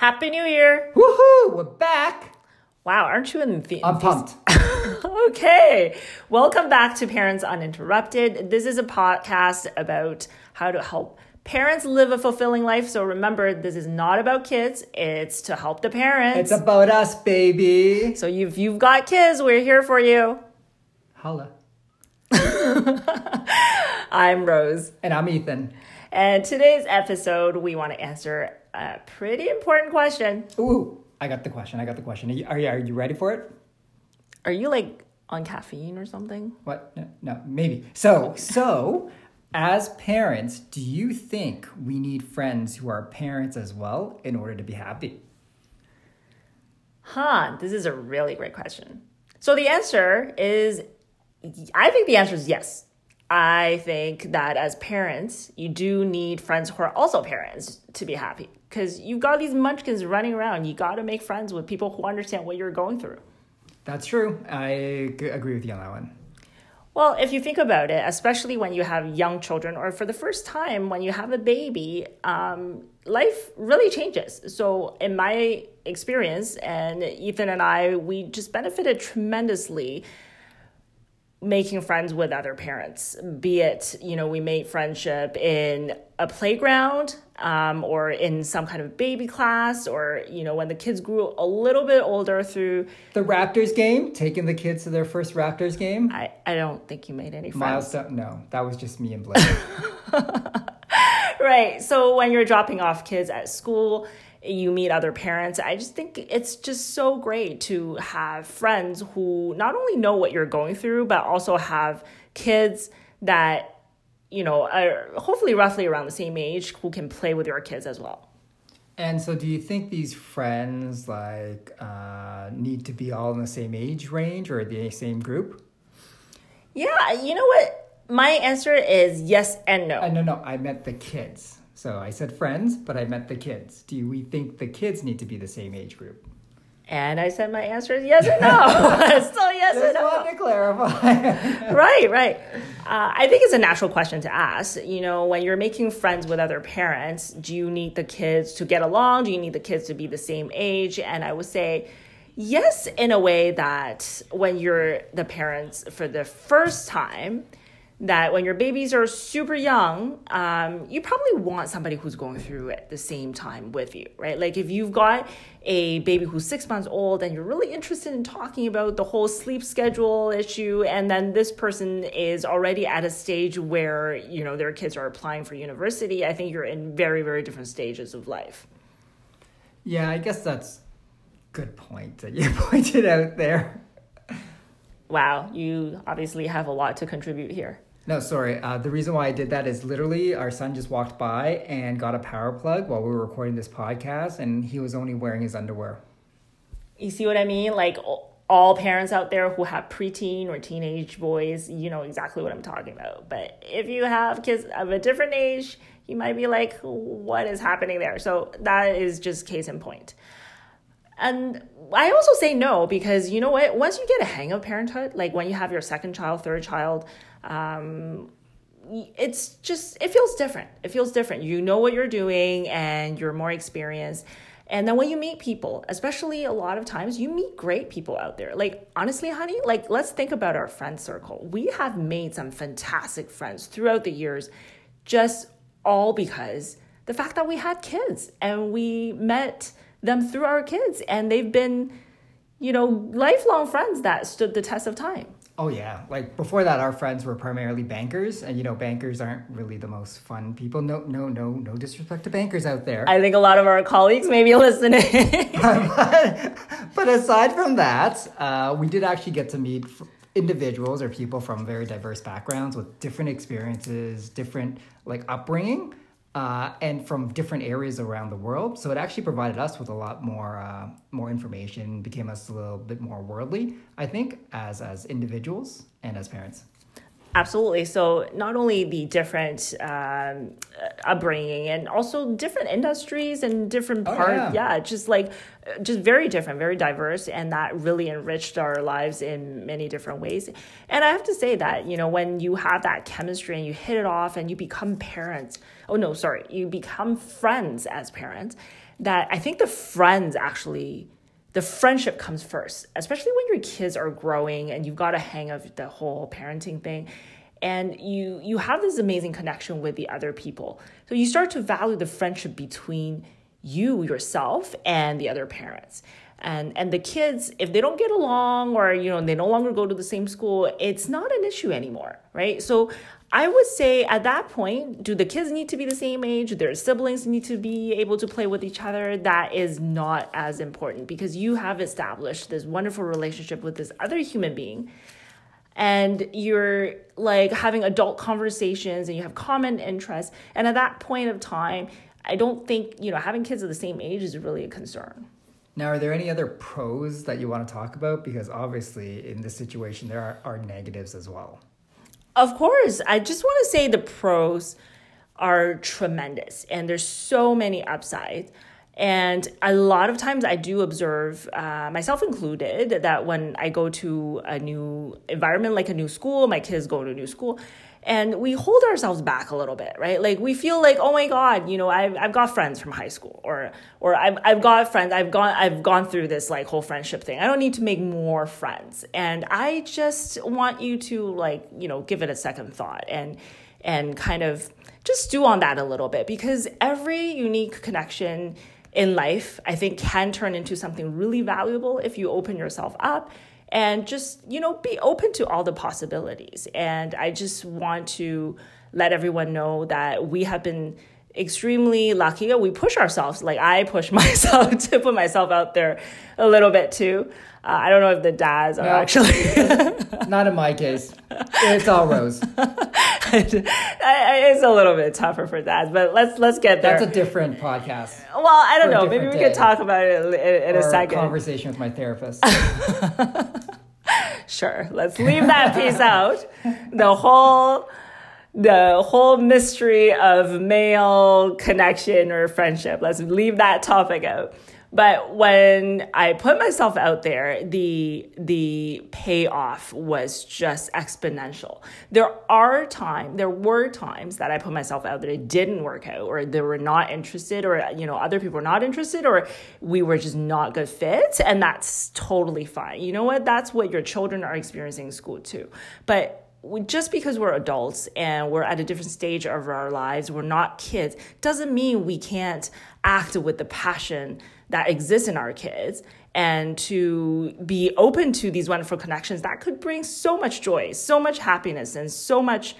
Happy New Year! Woohoo! We're back! Wow, aren't you in the... I'm pumped. Okay. Welcome back to Parents Uninterrupted. This is a podcast about how to help parents live a fulfilling life. So remember, this is not about kids. It's to help the parents. It's about us, baby. So if you've got kids, we're here for you. Holla. I'm Rose. And I'm Ethan. And today's episode, we want to answer a pretty important question. Ooh, I got the question. Are you ready for it? Are you like on caffeine or something? What? No, maybe. So, as parents, do you think we need friends who are parents as well in order to be happy? This is a really great question. So the answer is, I think the answer is yes. I think that as parents, you do need friends who are also parents to be happy. Because you've got these munchkins running around. You got to make friends with people who understand what you're going through. That's true. I agree with you on that one. Well, if you think about it, especially when you have young children or for the first time when you have a baby, life really changes. So in my experience, and Ethan and I, we just benefited tremendously making friends with other parents, be it, we made friendship in a playground or in some kind of baby class or, when the kids grew a little bit older through... The Raptors game, taking the kids to their first Raptors game. I don't think you made any friends. Milestone, no, that was just me and Blake. Right. So when you're dropping off kids at school, you meet other parents. I just think it's just so great to have friends who not only know what you're going through, but also have kids that, are hopefully roughly around the same age who can play with your kids as well. And so do you think these friends need to be all in the same age range or the same group? Yeah, you know what? My answer is yes and no. No, I meant the kids. So I said friends, but I meant the kids. Do we think the kids need to be the same age group? And I said my answer is yes and no. Still yes and no. Just wanted to clarify. Right. I think it's a natural question to ask. When you're making friends with other parents, do you need the kids to get along? Do you need the kids to be the same age? And I would say yes, in a way that when you're the parents for the first time, that when your babies are super young, you probably want somebody who's going through it at the same time with you, right? Like if you've got a baby who's 6 months old and you're really interested in talking about the whole sleep schedule issue, and then this person is already at a stage where, their kids are applying for university, I think you're in very, very different stages of life. Yeah, I guess that's a good point that you pointed out there. Wow, you obviously have a lot to contribute here. No, sorry. The reason why I did that is literally our son just walked by and got a power plug while we were recording this podcast, and he was only wearing his underwear. You see what I mean? Like all parents out there who have preteen or teenage boys, you know exactly what I'm talking about. But if you have kids of a different age, you might be like, what is happening there? So that is just case in point. And I also say no because you know what? Once you get a hang of parenthood, like when you have your second child, third child, it feels different. It feels different. You know what you're doing and you're more experienced. And then when you meet people, especially a lot of times, you meet great people out there. Like, honestly, honey, let's think about our friend circle. We have made some fantastic friends throughout the years, just all because the fact that we had kids and we met them through our kids, and they've been, lifelong friends that stood the test of time. Oh yeah, before that, our friends were primarily bankers, and bankers aren't really the most fun people. No disrespect to bankers out there. I think a lot of our colleagues may be listening. But aside from that, we did actually get to meet individuals or people from very diverse backgrounds with different experiences, different upbringing. And from different areas around the world. So it actually provided us with a lot more information, became us a little bit more worldly, I think, as individuals and as parents. Absolutely. So not only the different upbringing and also different industries and different parts. Yeah, just very different, very diverse. And that really enriched our lives in many different ways. And I have to say that, when you have that chemistry and you hit it off and you become parents, you become friends as parents, that I think the friendship comes first, especially when your kids are growing and you've got a hang of the whole parenting thing. And you have this amazing connection with the other people. So you start to value the friendship between you, yourself, and the other parents. And the kids, if they don't get along or, they no longer go to the same school, it's not an issue anymore, right? So I would say at that point, do the kids need to be the same age? Their siblings need to be able to play with each other? That is not as important because you have established this wonderful relationship with this other human being. And you're like having adult conversations and you have common interests. And at that point of time, I don't think, having kids of the same age is really a concern. Now, are there any other pros that you want to talk about? Because obviously in this situation, there are negatives as well. Of course. I just want to say the pros are tremendous and there's so many upsides. And a lot of times I do observe, myself included, that when I go to a new environment, like a new school, my kids go to a new school, and we hold ourselves back a little bit, right? Like we feel like, oh my God, I've got friends from high school, or I've got friends, I've gone through this like whole friendship thing. I don't need to make more friends, and I just want you to give it a second thought and kind of just stew on that a little bit, because every unique connection in life, I think, can turn into something really valuable if you open yourself up and just, be open to all the possibilities. And I just want to let everyone know that we have been extremely lucky. We push ourselves, like I push myself to put myself out there a little bit too. I don't know if the dads are actually... Not in my case. It's all Rose. It's a little bit tougher for dads, but let's get there. That's a different podcast. Well, I don't know. Maybe we could talk about it in a second. Or a conversation with my therapist. Sure. Let's leave that piece out. The whole mystery of male connection or friendship. Let's leave that topic out. But when I put myself out there, the payoff was just exponential. There were times that I put myself out there, it didn't work out, or they were not interested, or other people were not interested, or we were just not good fits, and that's totally fine. You know what? That's what your children are experiencing in school too. But just because we're adults and we're at a different stage of our lives, we're not kids, doesn't mean we can't act with the passion that exists in our kids and to be open to these wonderful connections that could bring so much joy, so much happiness, and so much,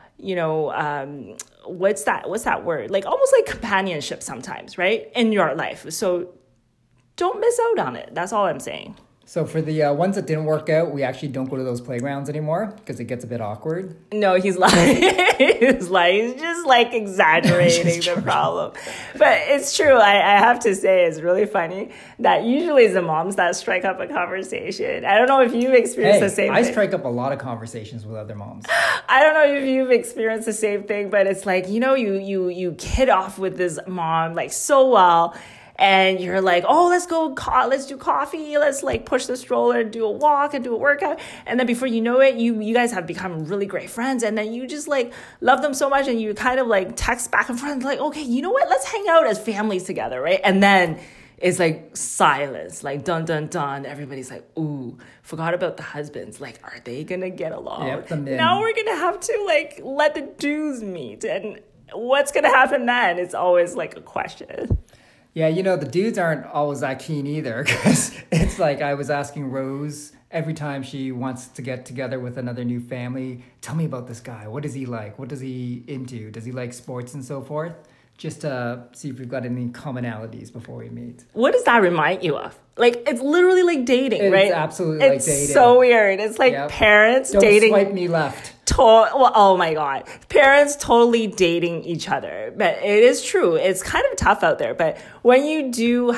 what's that word? Like almost like companionship sometimes, right? In your life. So don't miss out on it. That's all I'm saying. So for the ones that didn't work out, we actually don't go to those playgrounds anymore because it gets a bit awkward. No, he's lying. He's lying. He's just like exaggerating the problem. But it's true. I have to say it's really funny that usually it's the moms that strike up a conversation. I don't know if you've experienced the same thing. I strike up a lot of conversations with other moms. I don't know if you've experienced the same thing, but it's like, you kid off with this mom like so well. And you're like, oh, let's do coffee. Let's like push the stroller, do a walk and do a workout. And then before you know it, you guys have become really great friends. And then you just like love them so much. And you kind of like text back and forth like, okay, you know what? Let's hang out as families together, right? And then it's like silence, like dun, dun, dun. Everybody's like, ooh, forgot about the husbands. Like, are they going to get along? Yep, now we're going to have to like let the dudes meet. And what's going to happen then? It's always like a question. Yeah, the dudes aren't always that keen either, because it's like I was asking Rose every time she wants to get together with another new family, tell me about this guy. What is he like? What does he into? Does he like sports and so forth? Just to see if we've got any commonalities before we meet. What does that remind you of? Like, it's literally like dating, right? It's absolutely like dating. It's so weird. It's like parents dating. Don't swipe me left. Oh my God. Parents totally dating each other. But it is true. It's kind of tough out there. But when you do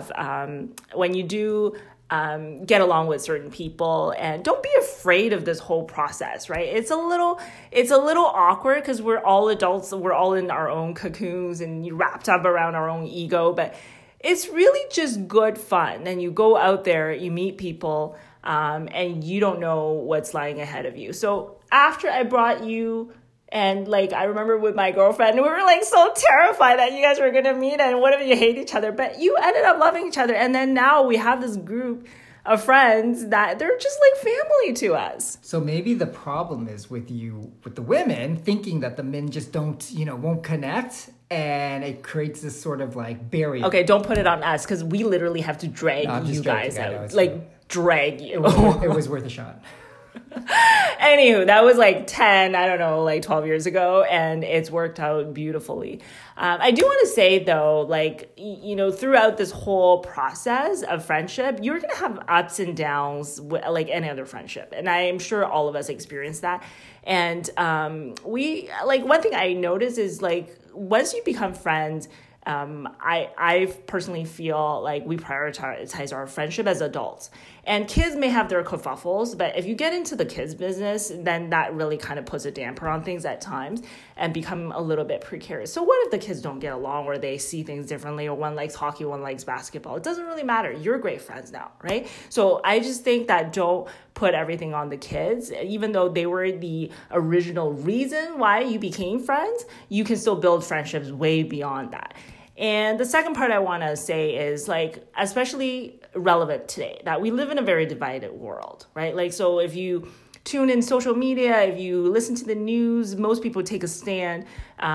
get along with certain people, and don't be afraid of this whole process, right? It's a little awkward because we're all adults. We're all in our own cocoons and you wrapped up around our own ego. But it's really just good fun. And you go out there, you meet people, and you don't know what's lying ahead of you. So after I brought you And like, I remember with my girlfriend, we were like so terrified that you guys were going to meet and what if you hate each other? But you ended up loving each other. And then now we have this group of friends that they're just like family to us. So maybe the problem is with the women thinking that the men just don't, won't connect, and it creates this sort of like barrier. Okay, don't put it on us because we literally have to drag you guys out. Like, drag you. It was worth a shot. Anywho, that was like 12 years ago, and it's worked out beautifully. I do want to say though, like, throughout this whole process of friendship, you're going to have ups and downs like any other friendship. And I am sure all of us experience that. And one thing I noticed is like, once you become friends, I personally feel like we prioritize our friendship as adults. And kids may have their kerfuffles, but if you get into the kids business, then that really kind of puts a damper on things at times and become a little bit precarious. So what if the kids don't get along, or they see things differently, or one likes hockey, one likes basketball? It doesn't really matter. You're great friends now, right? So I just think that don't put everything on the kids. Even though they were the original reason why you became friends, you can still build friendships way beyond that. And the second part I want to say is like, especially relevant today, that we live in a very divided world, right? Like, so if you tune in social media, if you listen to the news, most people take a stand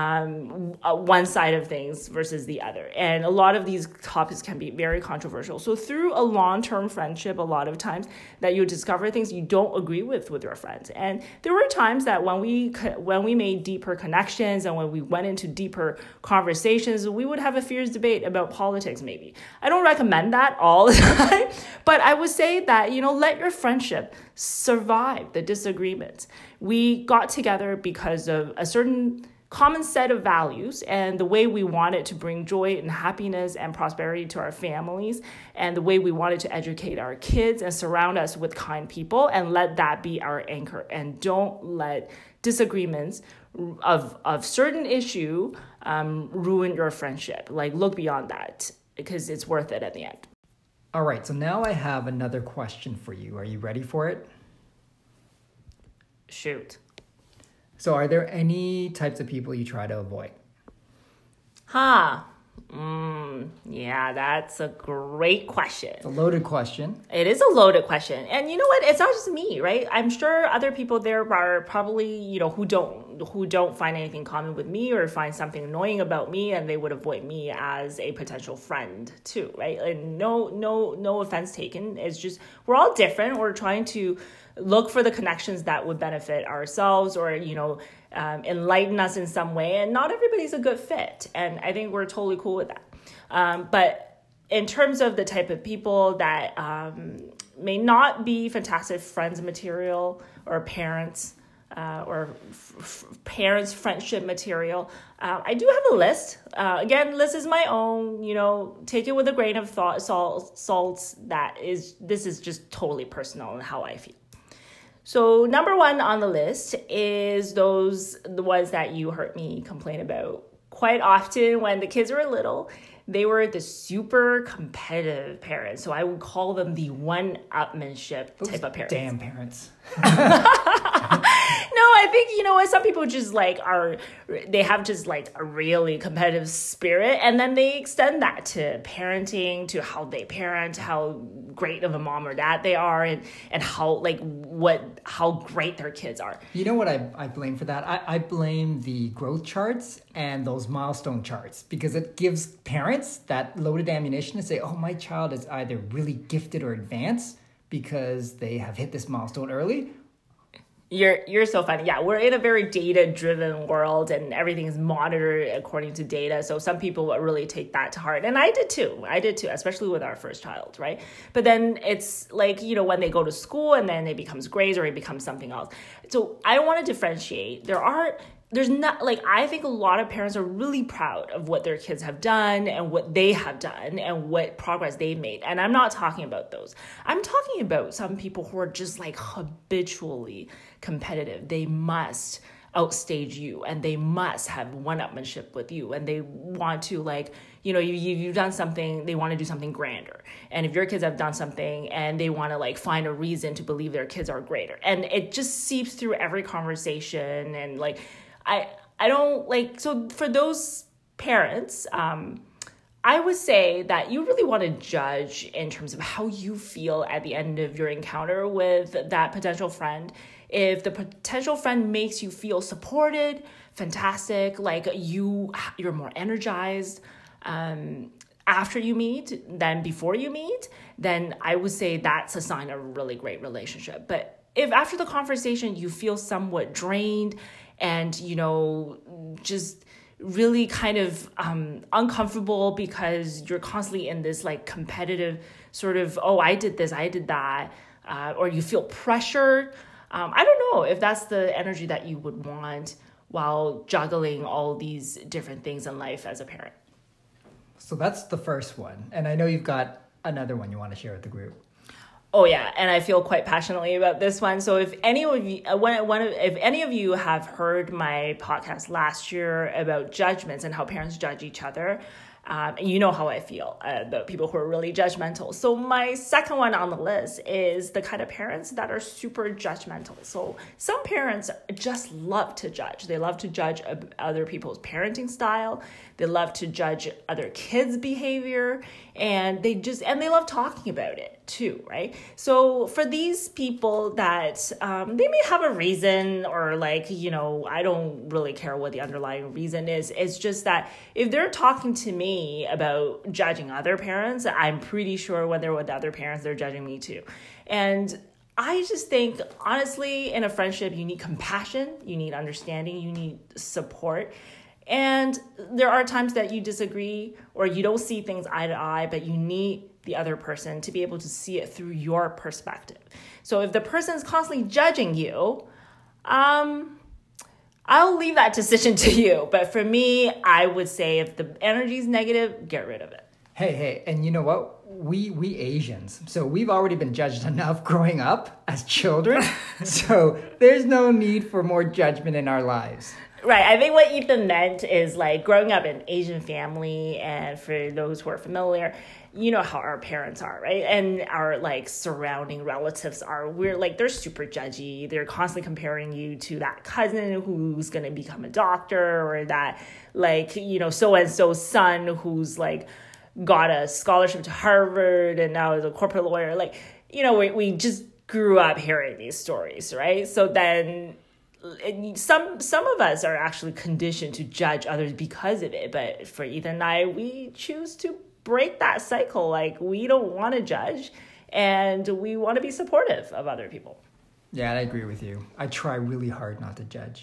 one side of things versus the other. And a lot of these topics can be very controversial. So through a long-term friendship, a lot of times that you discover things you don't agree with your friends. And there were times that when we made deeper connections and when we went into deeper conversations, we would have a fierce debate about politics maybe. I don't recommend that all the time, but I would say that, let your friendship survive the disagreements. We got together because of a certain common set of values and the way we wanted to bring joy and happiness and prosperity to our families, and the way we wanted to educate our kids and surround us with kind people, and let that be our anchor. And don't let disagreements of certain issue ruin your friendship. Like, look beyond that, because it's worth it at the end. All right, so now I have another question for you. Are you ready for it? Shoot. So are there any types of people you try to avoid? Yeah, that's a great question. It's a loaded question. It is a loaded question. And you know what? It's not just me, right? I'm sure other people there are probably, who don't find anything common with me or find something annoying about me, and they would avoid me as a potential friend too, right? And no offense taken. It's just, we're all different. We're trying to look for the connections that would benefit ourselves or, enlighten us in some way. And not everybody's a good fit. And I think we're totally cool with that. But in terms of the type of people that may not be fantastic friends material or parents, parents friendship material, I do have a list. Again, list is my own, take it with a grain of salt. This is just totally personal and how I feel. So number one on the list is the ones that you heard me complain about quite often when the kids were little. They were the super competitive parents. So I would call them the one-upmanship type of parents. Damn parents. No, I think, some people just they have just like a really competitive spirit, and then they extend that to parenting, to how they parent, how great of a mom or dad they are, and how great their kids are. You know what I blame for that? I blame the growth charts and those milestone charts, because it gives parents that loaded ammunition to say, oh, my child is either really gifted or advanced because they have hit this milestone early. You're so funny. Yeah, we're in a very data-driven world, and everything is monitored according to data. So some people really take that to heart. And I did too, especially with our first child, right? But then it's like, when they go to school and then it becomes grades or it becomes something else. So I want to differentiate. There's not, I think a lot of parents are really proud of what their kids have done and what they have done and what progress they've made. And I'm not talking about those. I'm talking about some people who are just habitually competitive. They must outstage you, and they must have one-upmanship with you, and they want to you've done something, they want to do something grander. And if your kids have done something and they want to find a reason to believe their kids are greater, and it just seeps through every conversation. And I don't like, so for those parents, I would say that you really want to judge in terms of how you feel at the end of your encounter with that potential friend. If the potential friend makes you feel supported, fantastic, like you're more energized after you meet than before you meet, then I would say that's a sign of a really great relationship. But if after the conversation you feel somewhat drained and, just really kind of uncomfortable because you're constantly in this like competitive sort of, oh, I did this, I did that, or you feel pressured. I don't know if that's the energy that you would want while juggling all these different things in life as a parent. So that's the first one. And I know you've got another one you want to share with the group. Oh yeah, and I feel quite passionately about this one. So if any of you, if any of you have heard my podcast last year about judgments and how parents judge each other, you know how I feel about people who are really judgmental. So my second one on the list is the kind of parents that are super judgmental. So some parents just love to judge. They love to judge other people's parenting style. They love to judge other kids' behavior, and they love talking about it too, right? So for these people that they may have a reason, or I don't really care what the underlying reason is. It's just that if they're talking to me about judging other parents, I'm pretty sure when they're with other parents, they're judging me too. And I just think, honestly, in a friendship, you need compassion, you need understanding, you need support. And there are times that you disagree or you don't see things eye to eye, but you need the other person to be able to see it through your perspective. So if the person is constantly judging you, I'll leave that decision to you. But for me, I would say if the energy is negative, get rid of it. Hey, and you know what? We Asians, so we've already been judged enough growing up as children. So there's no need for more judgment in our lives. Right. I think what Ethan meant is like growing up in an Asian family, and for those who are familiar, you know how our parents are, right? And our like surrounding relatives are, they're super judgy. They're constantly comparing you to that cousin who's going to become a doctor, or that so-and-so's son who's like got a scholarship to Harvard and now is a corporate lawyer. We just grew up hearing these stories, right? So then some of us are actually conditioned to judge others because of it. But for Ethan and I, we choose to break that cycle. Like, we don't want to judge, and we want to be supportive of other people. Yeah, I agree with you. I try really hard not to judge.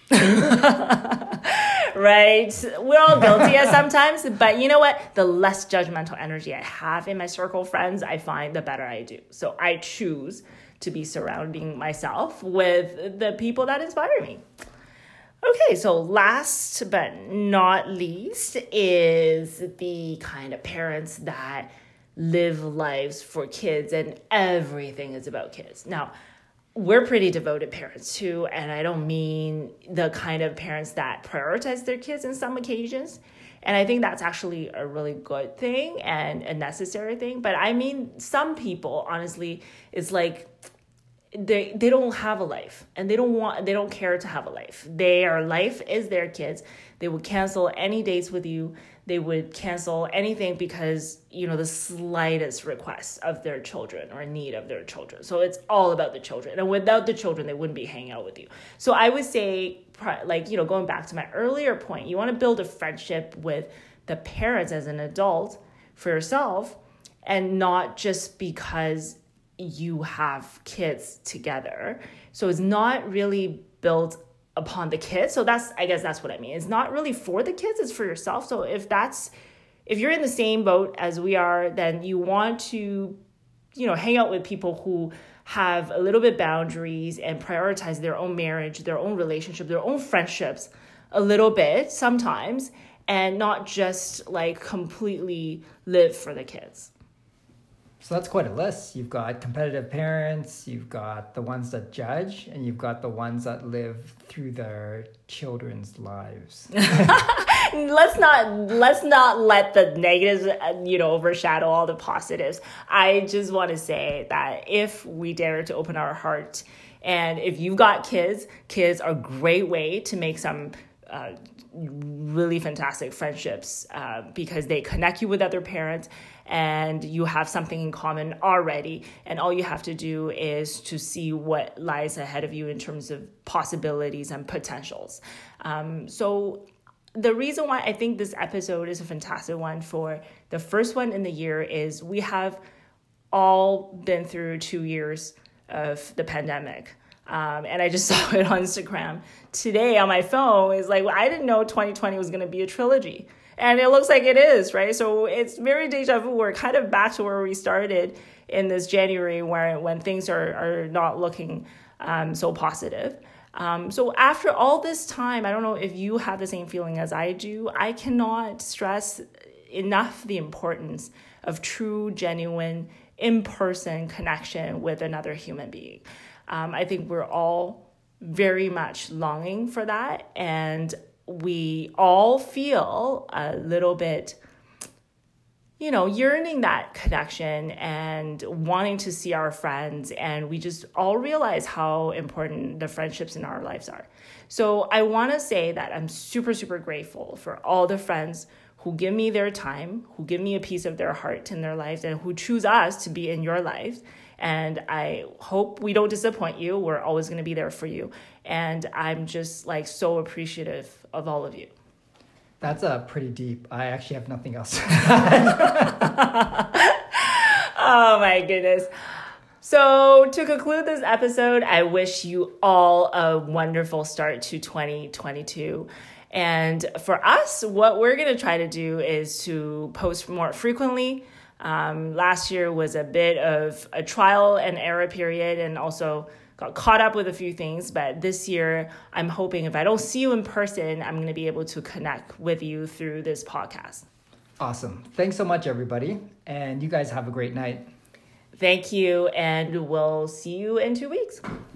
Right. We're all guilty at sometimes, but you know what? The less judgmental energy I have in my circle of friends, I find the better I do. So I choose to be surrounding myself with the people that inspire me. Okay, so last but not least is the kind of parents that live lives for kids and everything is about kids. Now, we're pretty devoted parents too, and I don't mean the kind of parents that prioritize their kids in some occasions. And I think that's actually a really good thing and a necessary thing. But I mean, some people, honestly, it's like they don't have a life, and they don't care to have a life. Their life is their kids. They would cancel any dates with you. They would cancel anything because, the slightest request of their children or need of their children. So it's all about the children. And without the children, they wouldn't be hanging out with you. So I would say, going back to my earlier point, you want to build a friendship with the parents as an adult for yourself, and not just because you have kids together. So it's not really built upon the kids. So I guess that's what I mean. It's not really for the kids, it's for yourself. So if you're in the same boat as we are, then you want to, hang out with people who have a little bit boundaries and prioritize their own marriage, their own relationship, their own friendships a little bit sometimes, and not just completely live for the kids. So that's quite a list. You've got competitive parents, you've got the ones that judge, and you've got the ones that live through their children's lives. Let's not let the negatives, overshadow all the positives. I just want to say that if we dare to open our heart And if you've got kids are a great way to make some really fantastic friendships because they connect you with other parents and you have something in common already. And all you have to do is to see what lies ahead of you in terms of possibilities and potentials. So the reason why I think this episode is a fantastic one for the first one in the year is we have all been through 2 years of the pandemic. And I just saw it on Instagram today on my phone. It's like, I didn't know 2020 was going to be a trilogy. And it looks like it is, right? So it's very deja vu. We're kind of back to where we started in this January when things are not looking so positive. So after all this time, I don't know if you have the same feeling as I do. I cannot stress enough the importance of true, genuine, in-person connection with another human being. I think we're all very much longing for that. And we all feel a little bit, yearning that connection and wanting to see our friends. And we just all realize how important the friendships in our lives are. So I want to say that I'm super, super grateful for all the friends who give me their time, who give me a piece of their heart in their lives, and who choose us to be in your lives. And I hope we don't disappoint you. We're always going to be there for you. And I'm just so appreciative of all of you. That's pretty deep. I actually have nothing else. Oh my goodness. So to conclude this episode, I wish you all a wonderful start to 2022. And for us, what we're going to try to do is to post more frequently. Last year was a bit of a trial and error period and also got caught up with a few things. But this year, I'm hoping if I don't see you in person, I'm going to be able to connect with you through this podcast. Awesome. Thanks so much, everybody. And you guys have a great night. Thank you. And we'll see you in 2 weeks.